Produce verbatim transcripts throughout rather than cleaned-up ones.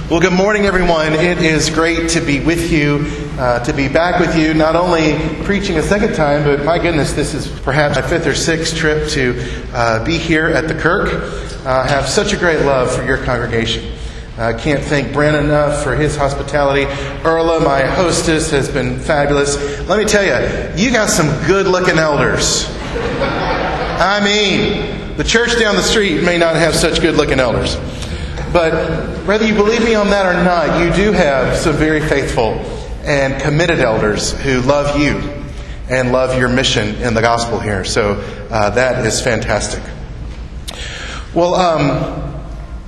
Well, good morning, everyone. It is great to be with you, uh, to be back with you, not only preaching a second time, but my goodness, this is perhaps my fifth or sixth trip to uh, be here at the Kirk. I uh, have such a great love for your congregation. I can't thank Brent enough for his hospitality. Erla, my hostess, has been fabulous. Let me tell you, you got some good-looking elders. I mean, the church down the street may not have such good-looking elders. But whether you believe me on that or not, you do have some very faithful and committed elders who love you and love your mission in the gospel here. So uh, that is fantastic. Well, um,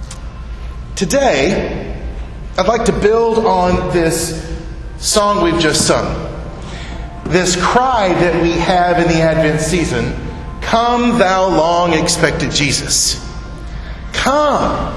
today I'd like to build on this song we've just sung. This cry that we have in the Advent season, "Come thou long expected Jesus." Come.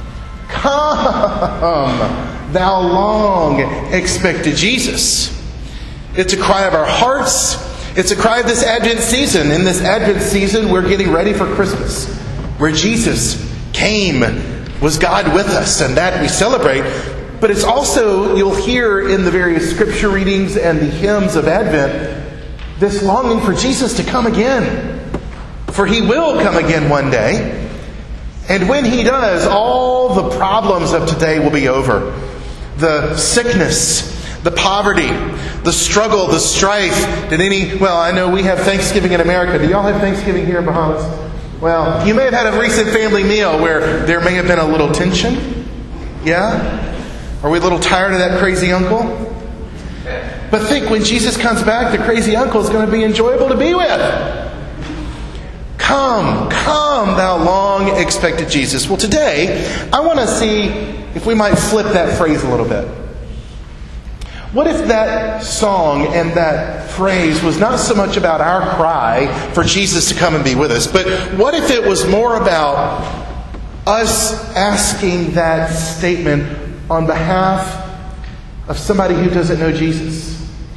Come, thou long expected Jesus. It's a cry of our hearts. It's a cry of this Advent season. In this Advent season, we're getting ready for Christmas, where Jesus came, was God with us, and that we celebrate. But it's also, you'll hear in the various scripture readings and the hymns of Advent, this longing for Jesus to come again. For He will come again one day. And when He does, all the problems of today will be over. The sickness, the poverty, the struggle, the strife. Did any, well, I know we have Thanksgiving in America. Do y'all have Thanksgiving here in Bahamas? Well, you may have had a recent family meal where there may have been a little tension. Yeah? Are we a little tired of that crazy uncle? But think, when Jesus comes back, the crazy uncle is going to be enjoyable to be with. Come, come, thou long expected Jesus. Well, today, I want to see if we might flip that phrase a little bit. What if that song and that phrase was not so much about our cry for Jesus to come and be with us, but what if it was more about us asking that statement on behalf of somebody who doesn't know Jesus?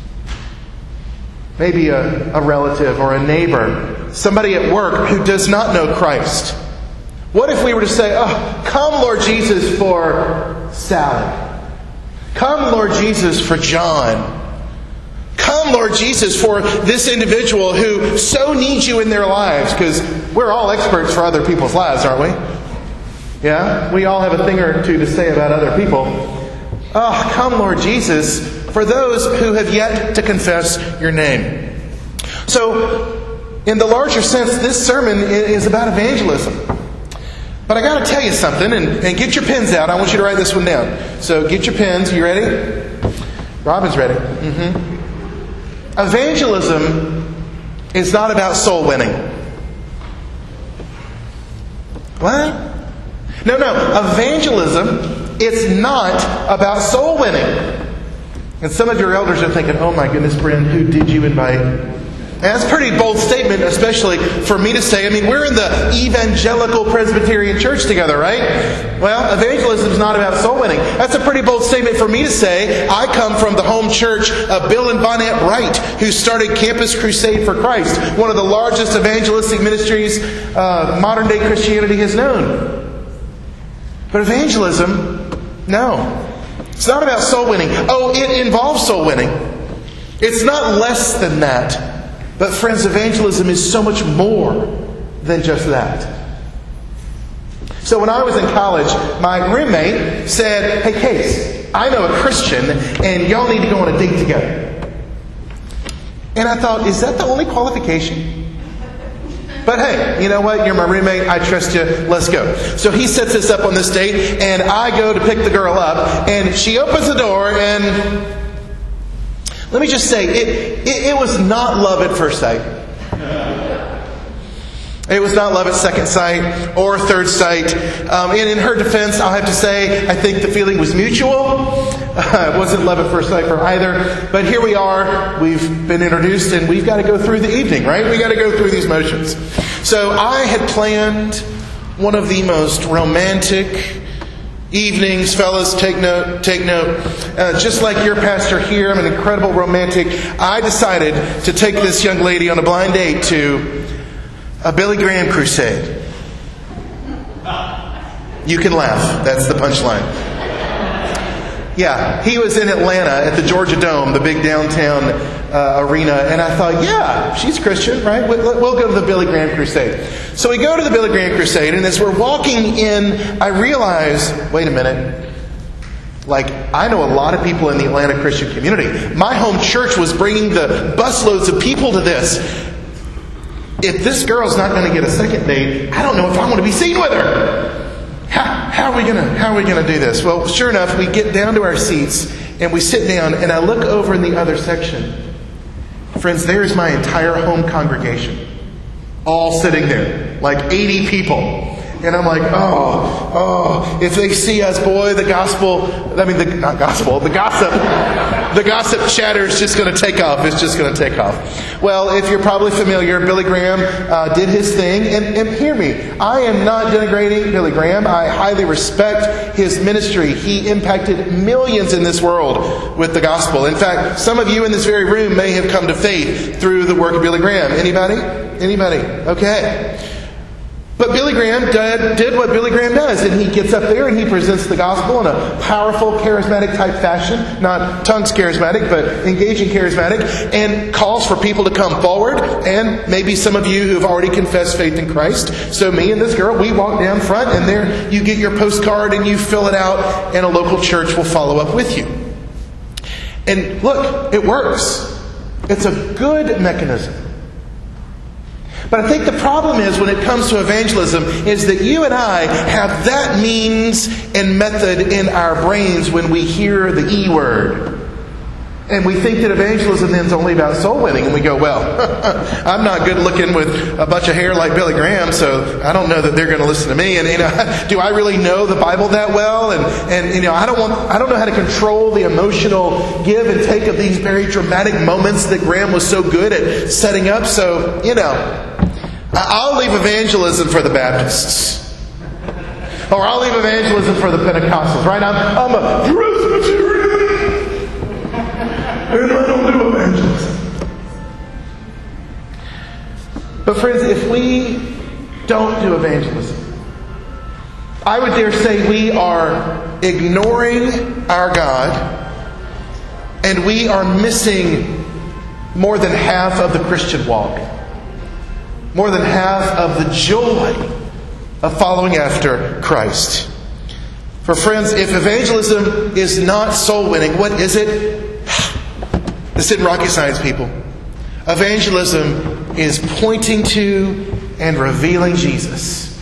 Maybe a, a relative or a neighbor, somebody at work who does not know Christ. What if we were to say, "Oh, come, Lord Jesus, for Sally. Come, Lord Jesus, for John. Come, Lord Jesus, for this individual who so needs you in their lives." Because we're all experts for other people's lives, aren't we? Yeah? We all have a thing or two to say about other people. Oh, come, Lord Jesus, for those who have yet to confess your name. So, in the larger sense, this sermon is about evangelism. But I got to tell you something, and, and get your pens out. I want you to write this one down. So get your pens. You ready? Robin's ready. Mm-hmm. Evangelism is not about soul winning. What? No, no. Evangelism, it's not about soul winning. And some of your elders are thinking, "Oh my goodness, Bryn, who did you invite?" And that's a pretty bold statement, especially for me to say. I mean, we're in the evangelical Presbyterian church together, right? Well, evangelism is not about soul winning. That's a pretty bold statement for me to say. I come from the home church of Bill and Bonnet Wright, who started Campus Crusade for Christ, one of the largest evangelistic ministries uh, modern day Christianity has known. But evangelism, no. It's not about soul winning. Oh, it involves soul winning. It's not less than that. But friends, evangelism is so much more than just that. So when I was in college, my roommate said, "Hey, Case, I know a Christian and y'all need to go on a date together." And I thought, is that the only qualification? But hey, you know what? You're my roommate. I trust you. Let's go. So he sets us up on this date, and I go to pick the girl up, and she opens the door, and let me just say, it, it, it was not love at first sight. It was not love at second sight or third sight. Um, and in her defense, I'll have to say, I think the feeling was mutual. Uh, it wasn't love at first sight for either. But here we are. We've been introduced, and we've got to go through the evening, right? We've got to go through these motions. So I had planned one of the most romantic evenings. Fellas, take note, take note. Uh, just like your pastor here, I'm an incredible romantic. I decided to take this young lady on a blind date to a Billy Graham crusade. You can laugh. That's the punchline. Yeah, he was in Atlanta at the Georgia Dome, the big downtown uh, arena, and I thought, yeah, she's Christian, right? We'll, we'll go to the Billy Graham Crusade. So we go to the Billy Graham Crusade, and as we're walking in, I realize, wait a minute, like, I know a lot of people in the Atlanta Christian community. My home church was bringing the busloads of people to this. If this girl's not going to get a second date, I don't know if I want to be seen with her. How, how are we gonna how are we gonna do this? Well, sure enough, we get down to our seats and we sit down, and I look over in the other section. Friends, there's my entire home congregation, all sitting there, like eighty people. And I'm like, oh, oh, if they see us, boy, the gospel, I mean, the, not gospel, the gossip, the gossip chatter is just going to take off. It's just going to take off. Well, if you're probably familiar, Billy Graham uh, did his thing. And, and hear me, I am not denigrating Billy Graham. I highly respect his ministry. He impacted millions in this world with the gospel. In fact, some of you in this very room may have come to faith through the work of Billy Graham. Anybody? Anybody? Okay. But Billy Graham did, did what Billy Graham does, and he gets up there and he presents the gospel in a powerful, charismatic type fashion, not tongues charismatic, but engaging charismatic, and calls for people to come forward, and maybe some of you who have already confessed faith in Christ. So me and this girl, we walk down front, and there you get your postcard and you fill it out, and a local church will follow up with you. And look, it works. It's a good mechanism. But I think the problem is, when it comes to evangelism, is that you and I have that means and method in our brains when we hear the E word. And we think that evangelism then is only about soul winning. And we go, well, I'm not good looking with a bunch of hair like Billy Graham, so I don't know that they're going to listen to me. And, you know, do I really know the Bible that well? And, and you know, I don't want, I don't know how to control the emotional give and take of these very dramatic moments that Graham was so good at setting up. So, you know, I'll leave evangelism for the Baptists. Or I'll leave evangelism for the Pentecostals, right? I'm, I'm a Presbyterian, and I don't do evangelism. But friends, if we don't do evangelism, I would dare say we are ignoring our God, and we are missing more than half of the Christian walk. More than half of the joy of following after Christ. For friends, if evangelism is not soul winning, what is it? This isn't rocket science, people. Evangelism is pointing to and revealing Jesus.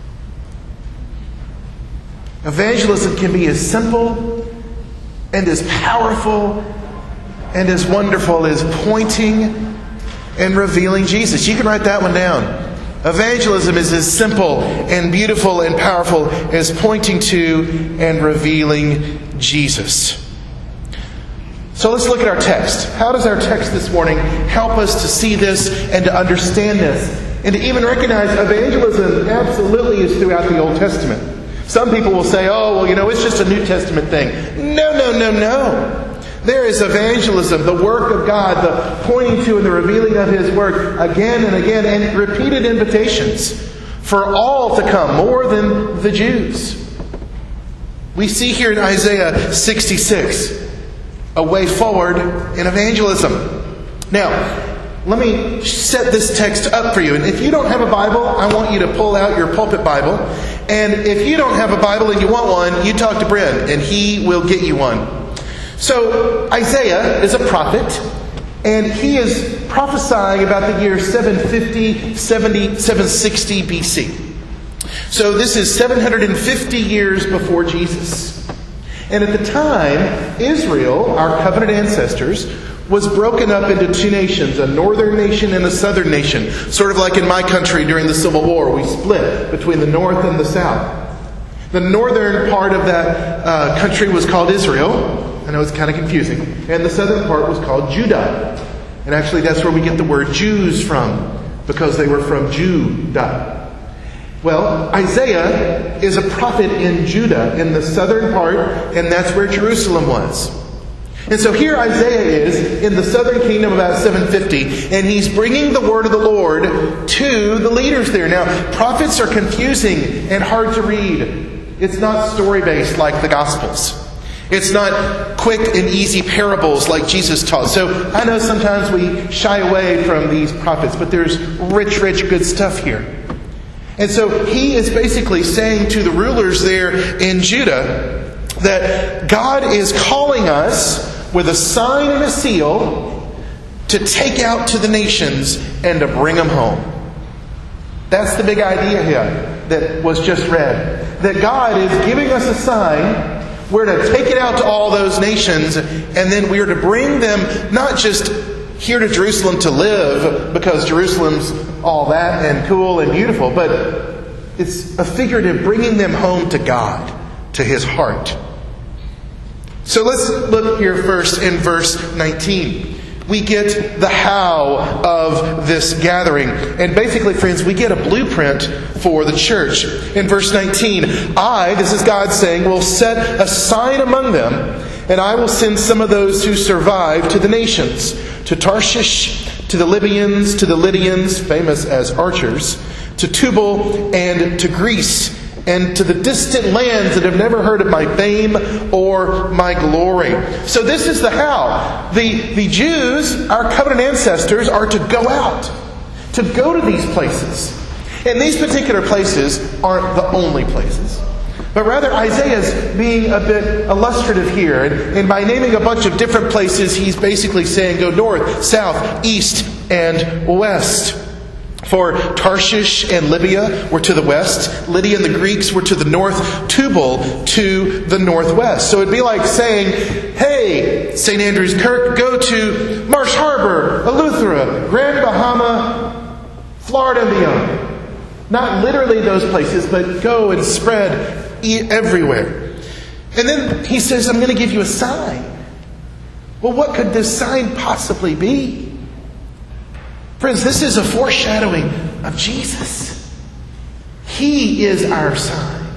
Evangelism can be as simple and as powerful and as wonderful as pointing and revealing Jesus. You can write that one down. Evangelism is as simple and beautiful and powerful as pointing to and revealing Jesus. So let's look at our text. How does our text this morning help us to see this and to understand this? And to even recognize evangelism absolutely is throughout the Old Testament. Some people will say, oh, well, you know, it's just a New Testament thing. No, no, no, no. There is evangelism, the work of God, the pointing to and the revealing of His work again and again, and repeated invitations for all to come, more than the Jews. We see here in Isaiah sixty-six a way forward in evangelism. Now, let me set this text up for you. And if you don't have a Bible, I want you to pull out your pulpit Bible. And if you don't have a Bible and you want one, you talk to Brent and he will get you one. So Isaiah is a prophet, and he is prophesying about the year seven fifty, seventy, seven sixty B C. So this is seven hundred fifty years before Jesus. And at the time, Israel, our covenant ancestors, was broken up into two nations, a northern nation and a southern nation. Sort of like in my country during the Civil War, we split between the north and the south. The northern part of that uh, country was called Israel. I know it's kind of confusing. And the southern part was called Judah. And actually that's where we get the word Jews from, because they were from Judah. Well, Isaiah is a prophet in Judah, in the southern part, and that's where Jerusalem was. And so here Isaiah is in the southern kingdom about seven fifty, and he's bringing the word of the Lord to the leaders there. Now, prophets are confusing and hard to read. It's not story-based like the Gospels. It's not quick and easy parables like Jesus taught. So I know sometimes we shy away from these prophets, but there's rich, rich, good stuff here. And so he is basically saying to the rulers there in Judah that God is calling us with a sign and a seal to take out to the nations and to bring them home. That's the big idea here that was just read. That God is giving us a sign. We're to take it out to all those nations, and then we are to bring them not just here to Jerusalem to live, because Jerusalem's all that and cool and beautiful, but it's a figurative bringing them home to God, to His heart. So let's look here first in verse nineteen. We get the how of this gathering. And basically, friends, we get a blueprint for the church. In verse nineteen, I, this is God saying, will set a sign among them, and I will send some of those who survive to the nations, to Tarshish, to the Libyans, to the Lydians, famous as archers, to Tubal, and to Greece, and to the distant lands that have never heard of my fame or my glory. So this is the how. The, the Jews, our covenant ancestors, are to go out, to go to these places. And these particular places aren't the only places. But rather, Isaiah's being a bit illustrative here. And, and by naming a bunch of different places, he's basically saying go north, south, east, and west. For Tarshish and Libya were to the west. Lydia and the Greeks were to the north. Tubal to the northwest. So it'd be like saying, hey, Saint Andrews Kirk, go to Marsh Harbor, Eleuthera, Grand Bahama, Florida and beyond. Not literally those places, but go and spread everywhere. And then he says, I'm going to give you a sign. Well, what could this sign possibly be? Friends, this is a foreshadowing of Jesus. He is our sign.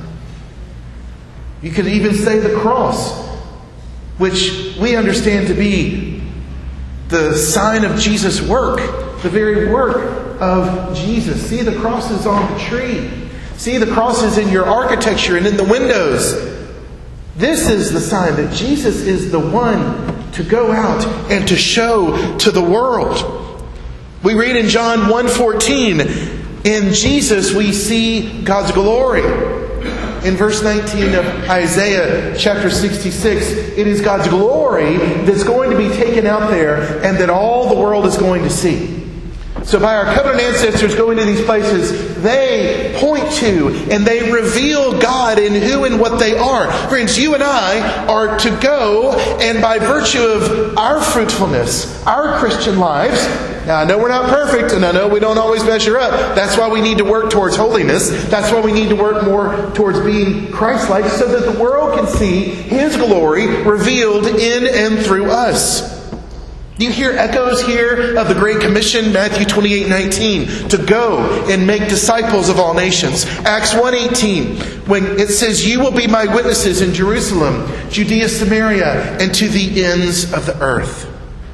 You could even say the cross, which we understand to be the sign of Jesus' work, the very work of Jesus. See the crosses on the tree. See the crosses in your architecture and in the windows. This is the sign that Jesus is the one to go out and to show to the world. We read in John one fourteen, in Jesus we see God's glory. In verse nineteen of Isaiah chapter sixty-six, it is God's glory that's going to be taken out there and that all the world is going to see. So by our covenant ancestors going to these places, they point to and they reveal God in who and what they are. Friends, you and I are to go, and by virtue of our fruitfulness, our Christian lives, now I know we're not perfect, and I know we don't always measure up. That's why we need to work towards holiness. That's why we need to work more towards being Christ-like, so that the world can see His glory revealed in and through us. You hear echoes here of the Great Commission, Matthew twenty-eight nineteen, to go and make disciples of all nations. Acts one eighteen, when it says, you will be my witnesses in Jerusalem, Judea, Samaria, and to the ends of the earth.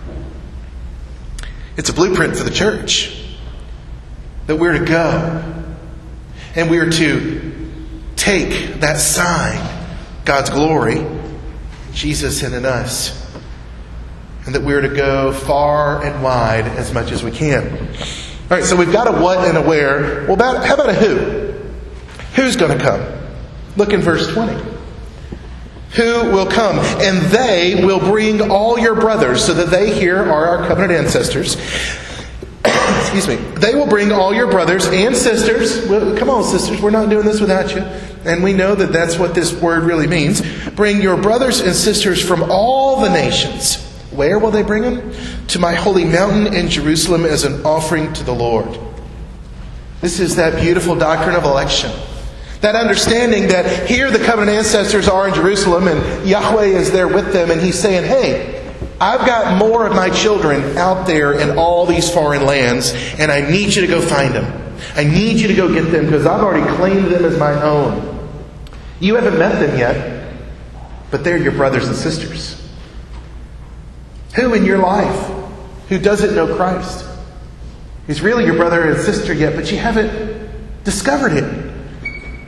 It's a blueprint for the church. That we're to go. And we're to take that sign, God's glory, Jesus in and us. And that we're to go far and wide as much as we can. All right, so we've got a what and a where. Well, about, how about a who? Who's going to come? Look in verse twenty. Who will come? And they will bring all your brothers. So that they here are our covenant ancestors. Excuse me. They will bring all your brothers and sisters. Well, come on, sisters. We're not doing this without you. And we know that that's what this word really means. Bring your brothers and sisters from all the nations. Where will they bring them? To my holy mountain in Jerusalem as an offering to the Lord. This is that beautiful doctrine of election. That understanding that here the covenant ancestors are in Jerusalem and Yahweh is there with them, and He's saying, hey, I've got more of my children out there in all these foreign lands, and I need you to go find them. I need you to go get them because I've already claimed them as my own. You haven't met them yet, but they're your brothers and sisters. Who in your life who doesn't know Christ is really your brother and sister yet, but you haven't discovered it?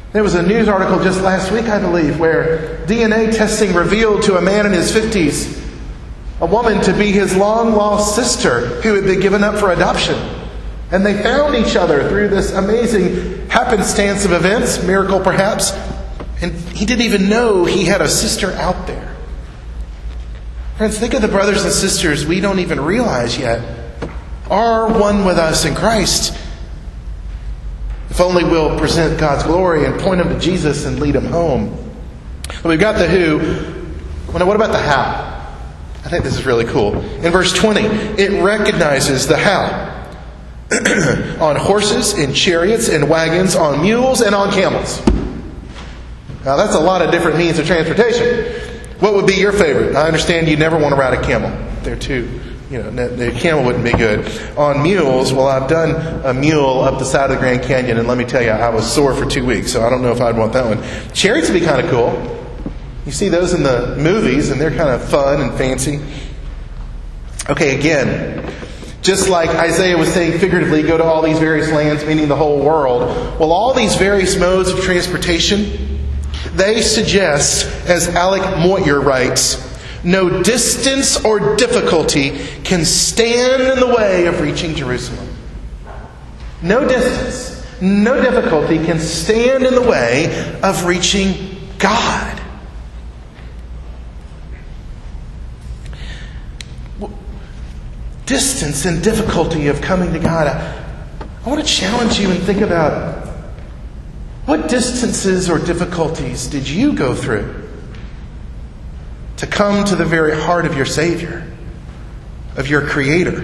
There was a news article just last week, I believe, where D N A testing revealed to a man in his fifties a woman to be his long-lost sister who had been given up for adoption. And they found each other through this amazing happenstance of events, miracle perhaps, and he didn't even know he had a sister out there. Friends, think of the brothers and sisters we don't even realize yet are one with us in Christ. If only we'll present God's glory and point them to Jesus and lead them home. Well, we've got the who. Well, now what about the how? I think this is really cool. In verse twenty, it recognizes the how. On horses, in chariots, in wagons, on mules, and on camels. Now that's a lot of different means of transportation. What would be your favorite? I understand you never want to ride a camel. They're too, you know, the camel wouldn't be good. On mules, well, I've done a mule up the side of the Grand Canyon, and let me tell you, I was sore for two weeks, so I don't know if I'd want that one. Chariots would be kind of cool. You see those in the movies, and they're kind of fun and fancy. Okay, again, just like Isaiah was saying figuratively, go to all these various lands, meaning the whole world. Well, all these various modes of transportation, they suggest, as Alec Moyer writes, no distance or difficulty can stand in the way of reaching Jerusalem. No distance, no difficulty can stand in the way of reaching God. Distance and difficulty of coming to God. I, I want to challenge you and think about what distances or difficulties did you go through to come to the very heart of your Savior, of your Creator?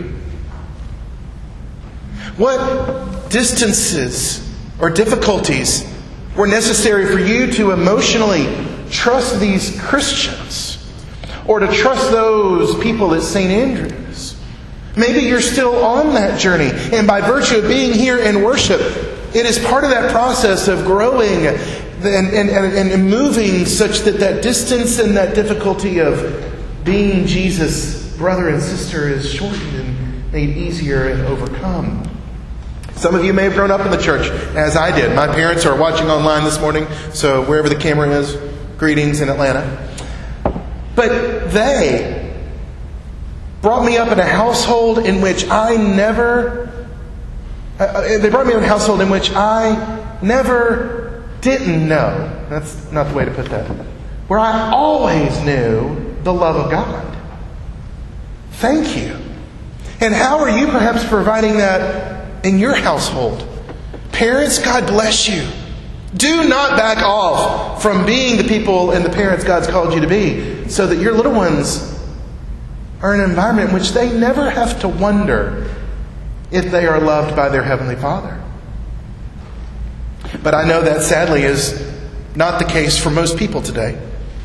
What distances or difficulties were necessary for you to emotionally trust these Christians or to trust those people at Saint Andrews? Maybe you're still on that journey, and by virtue of being here in worship, it is part of that process of growing and, and, and, and moving such that that distance and that difficulty of being Jesus' brother and sister is shortened and made easier and overcome. Some of you may have grown up in the church, as I did. My parents are watching online this morning, so wherever the camera is, greetings in Atlanta. But they brought me up in a household in which I never... Uh, they brought me up in a household in which I never didn't know. That's not the way to put that. Where I always knew the love of God. Thank you. And how are you perhaps providing that in your household? Parents, God bless you. Do not back off from being the people and the parents God's called you to be, so that your little ones are in an environment in which they never have to wonder if they are loved by their Heavenly Father. But I know that sadly is not the case for most people today.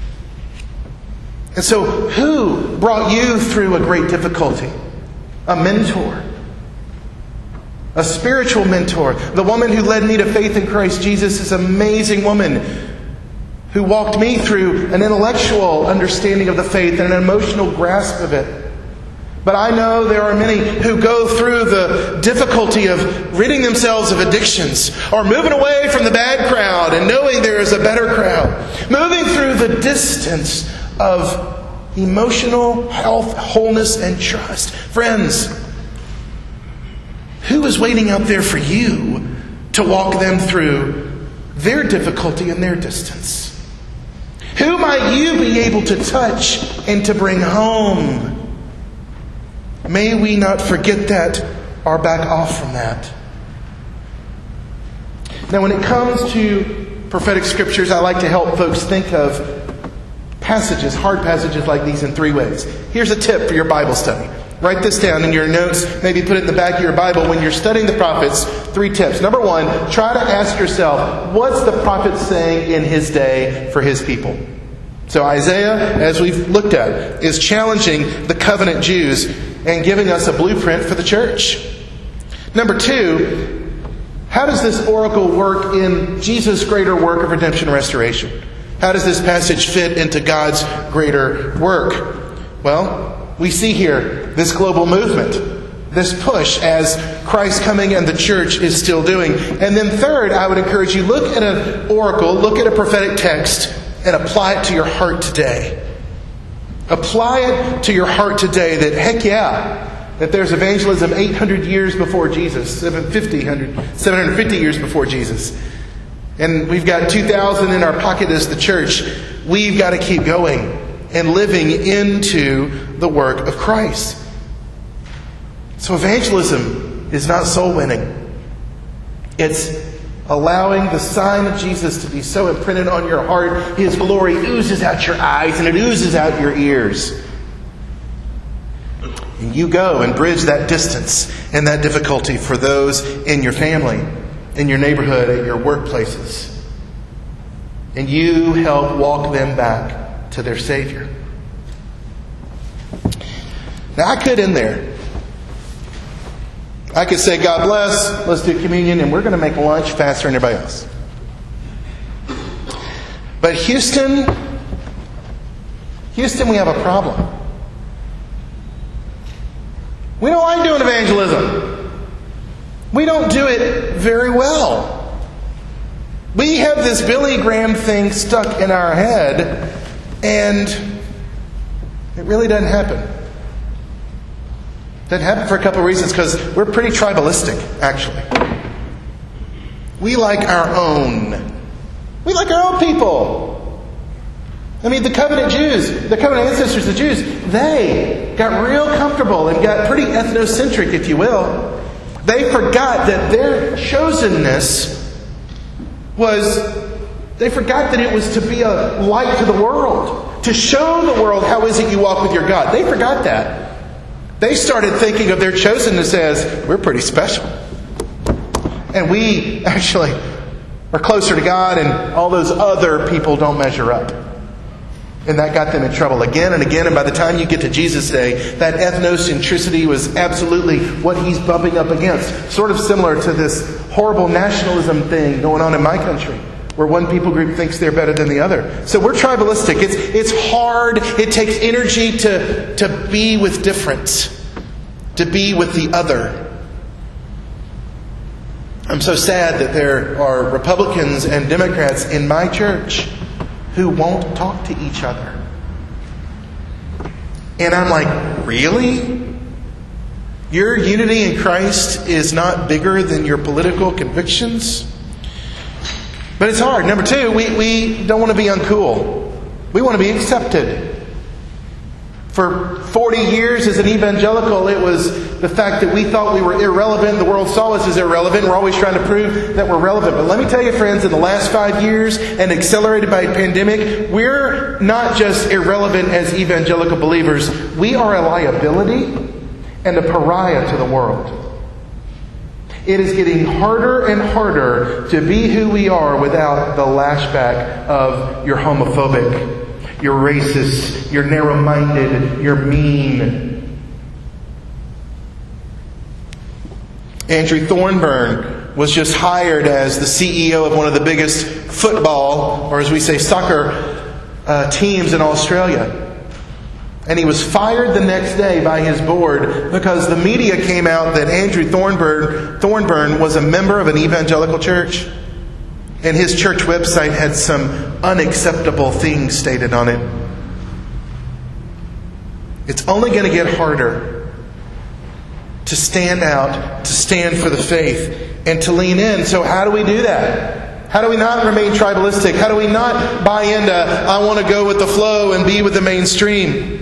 And so, who brought you through a great difficulty? A mentor. A spiritual mentor. The woman who led me to faith in Christ Jesus is an amazing woman who walked me through an intellectual understanding of the faith and an emotional grasp of it. But I know there are many who go through the difficulty of ridding themselves of addictions or moving away from the bad crowd and knowing there is a better crowd. Moving through the distance of emotional health, wholeness, and trust. Friends, who is waiting out there for you to walk them through their difficulty and their distance? Who might you be able to touch and to bring home? May we not forget that or back off from that. Now, when it comes to prophetic scriptures, I like to help folks think of passages, hard passages like these in three ways. Here's a tip for your Bible study. Write this down in your notes. Maybe put it in the back of your Bible when you're studying the prophets. Three tips. Number one, try to ask yourself, what's the prophet saying in his day for his people? So Isaiah, as we've looked at, is challenging the covenant Jews and giving us a blueprint for the church. Number two, how does this oracle work in Jesus' greater work of redemption and restoration? How does this passage fit into God's greater work? Well, we see here this global movement this push as Christ's coming and the church is still doing. And then third, I would encourage you, look at an oracle, look at a prophetic text, and apply it to your heart today. Apply it to your heart today that, heck yeah, that there's evangelism eight hundred years before Jesus, seven hundred fifty years before Jesus. And we've got two thousand in our pocket as the church. We've got to keep going and living into the work of Christ. So evangelism is not soul winning. It's allowing the sign of Jesus to be so imprinted on your heart, His glory oozes out your eyes and it oozes out your ears. And you go and bridge that distance and that difficulty for those in your family, in your neighborhood, at your workplaces. And you help walk them back to their Savior. Now, I could end there. I could say, God bless, let's do communion, and we're going to make lunch faster than everybody else. But Houston, Houston, we have a problem. We don't like doing evangelism. We don't do it very well. We have this Billy Graham thing stuck in our head, and it really doesn't happen. Doesn't happen for a couple of reasons, because we're pretty tribalistic, actually. We like our own. We like our own people. I mean, the covenant Jews, the covenant ancestors of the Jews, they got real comfortable and got pretty ethnocentric, if you will. They forgot that their chosenness was, they forgot that it was to be a light to the world, to show the world how is it you walk with your God. They forgot that. They started thinking of their chosenness as, we're pretty special. And we actually are closer to God, and all those other people don't measure up. And that got them in trouble again and again. And by the time you get to Jesus' day, that ethnocentricity was absolutely what he's bumping up against. Sort of similar to this horrible nationalism thing going on in my country, where one people group thinks they're better than the other. So we're tribalistic. It's it's hard. It takes energy to, to be with difference, to be with the other. I'm so sad that there are Republicans and Democrats in my church who won't talk to each other. And I'm like, really? Your unity in Christ is not bigger than your political convictions? But it's hard. Number two, we, we don't want to be uncool. We want to be accepted. For forty years as an evangelical, it was the fact that we thought we were irrelevant. The world saw us as irrelevant. We're always trying to prove that we're relevant. But let me tell you, friends, in the last five years, and accelerated by a pandemic, we're not just irrelevant as evangelical believers. We are a liability and a pariah to the world. It is getting harder and harder to be who we are without the lashback of you're homophobic, you're racist, you're narrow-minded, you're mean. Andrew Thornburn was just hired as the C E O of one of the biggest football, or as we say, soccer uh, teams in Australia. And he was fired the next day by his board because the media came out that Andrew Thornburn, Thornburn was a member of an evangelical church. And his church website had some unacceptable things stated on it. It's only going to get harder to stand out, to stand for the faith, and to lean in. So how do we do that? How do we not remain tribalistic? How do we not buy into, I want to go with the flow and be with the mainstream?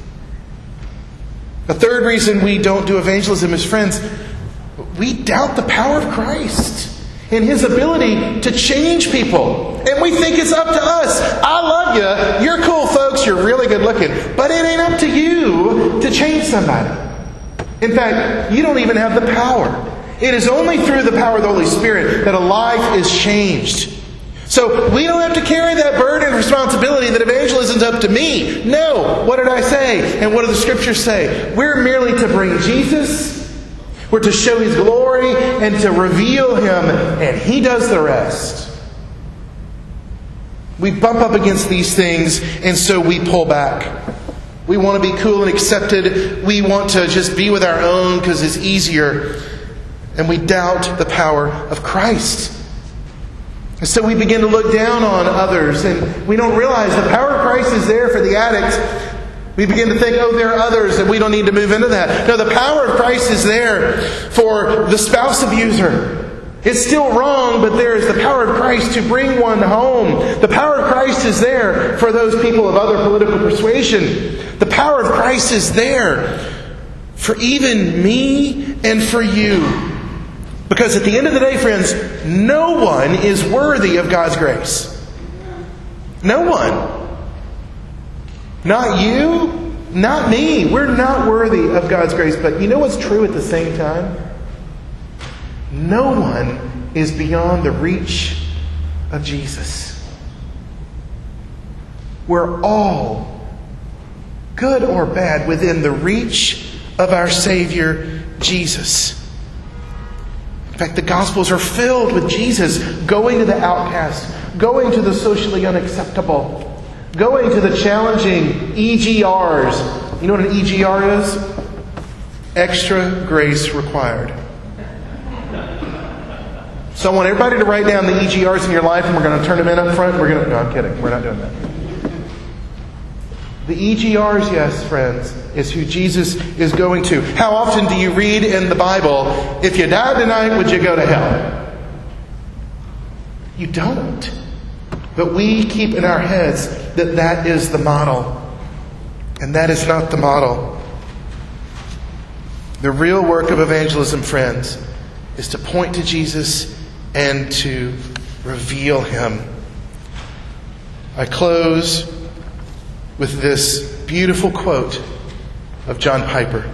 The third reason we don't do evangelism is, friends, we doubt the power of Christ and His ability to change people. And we think it's up to us. I love you. You're cool, folks. You're really good looking. But it ain't up to you to change somebody. In fact, you don't even have the power. It is only through the power of the Holy Spirit that a life is changed. So we don't have to carry that burden and responsibility that evangelism's up to me. No. What did I say? And what do the Scriptures say? We're merely to bring Jesus. We're to show His glory and to reveal Him. And He does the rest. We bump up against these things, and so we pull back. We want to be cool and accepted. We want to just be with our own because it's easier. And we doubt the power of Christ. And so we begin to look down on others, and we don't realize the power of Christ is there for the addict. We begin to think, oh, there are others, and we don't need to move into that. No, the power of Christ is there for the spouse abuser. It's still wrong, but there is the power of Christ to bring one home. The power of Christ is there for those people of other political persuasion. The power of Christ is there for even me and for you. Because at the end of the day, friends, no one is worthy of God's grace. No one. Not you, not me. We're not worthy of God's grace. But you know what's true at the same time? No one is beyond the reach of Jesus. We're all, good or bad, within the reach of our Savior, Jesus. In fact, the Gospels are filled with Jesus going to the outcast, going to the socially unacceptable, going to the challenging E G Rs. You know what an E G R is? Extra grace required. So I want everybody to write down the E G Rs in your life, and we're going to turn them in up front. We're going to, no, I'm kidding. We're not doing that. The E G Rs, yes, friends, is who Jesus is going to. How often do you read in the Bible, if you died tonight, would you go to hell? You don't. But we keep in our heads that that is the model. And that is not the model. The real work of evangelism, friends, is to point to Jesus and to reveal Him. I close with this beautiful quote of John Piper.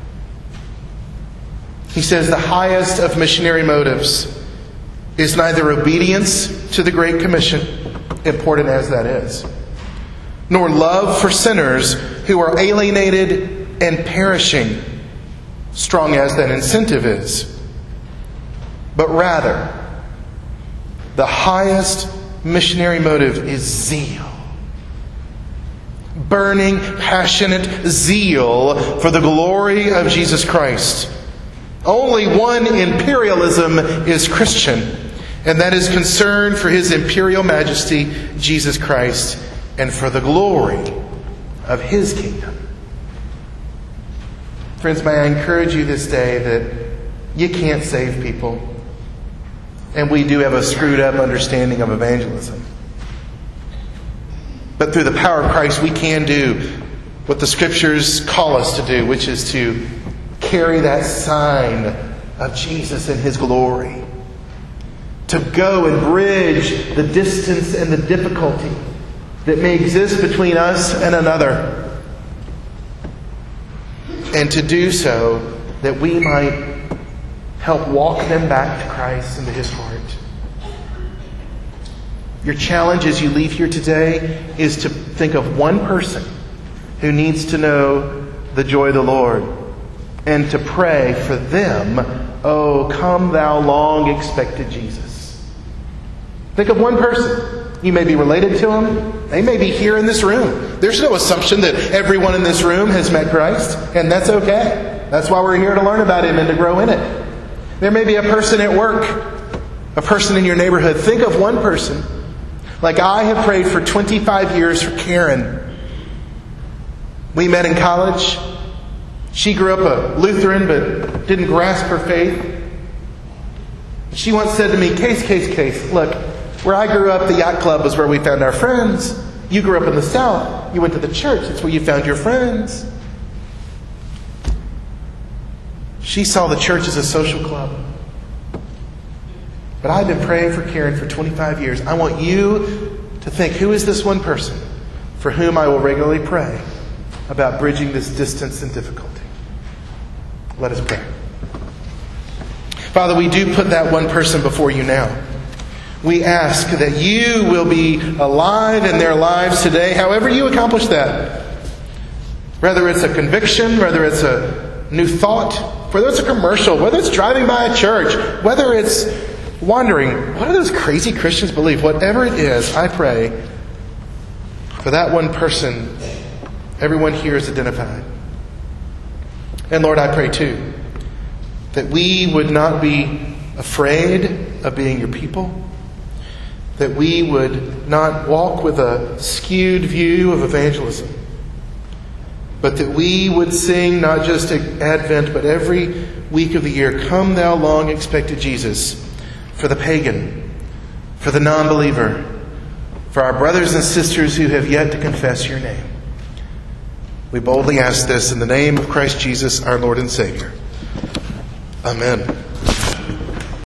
He says, the highest of missionary motives is neither obedience to the Great Commission, important as that is, nor love for sinners who are alienated and perishing, strong as that incentive is. But rather, the highest missionary motive is zeal. Burning, passionate zeal for the glory of Jesus Christ. Only one imperialism is Christian, and that is concern for His imperial majesty, Jesus Christ, and for the glory of His kingdom. Friends, may I encourage you this day that you can't save people. And we do have a screwed up understanding of evangelism. But through the power of Christ, we can do what the Scriptures call us to do, which is to carry that sign of Jesus and His glory. To go and bridge the distance and the difficulty that may exist between us and another. And to do so that we might help walk them back to Christ and to His heart. Your challenge as you leave here today is to think of one person who needs to know the joy of the Lord and to pray for them, oh, come thou long expected Jesus. Think of one person. You may be related to them. They may be here in this room. There's no assumption that everyone in this room has met Christ, and that's okay. That's why we're here to learn about Him and to grow in it. There may be a person at work, a person in your neighborhood. Think of one person. Like I have prayed for twenty-five years for Karen. We met in college. She grew up a Lutheran but didn't grasp her faith. She once said to me, Case, Case, Case, look, where I grew up, the yacht club was where we found our friends. You grew up in the South. You went to the church. That's where you found your friends. She saw the church as a social club. But I've been praying for Karen for twenty-five years. I want you to think, who is this one person for whom I will regularly pray about bridging this distance and difficulty? Let us pray. Father, we do put that one person before you now. We ask that you will be alive in their lives today, however you accomplish that. Whether it's a conviction, whether it's a new thought, whether it's a commercial, whether it's driving by a church, whether it's wondering, what do those crazy Christians believe? Whatever it is, I pray for that one person Everyone here is identified. And Lord, I pray too that we would not be afraid of being your people, that we would not walk with a skewed view of evangelism, but that we would sing not just at Advent, but every week of the year, "Come thou long expected Jesus," for the pagan, for the non-believer, for our brothers and sisters who have yet to confess your name. We boldly ask this in the name of Christ Jesus, our Lord and Savior. Amen.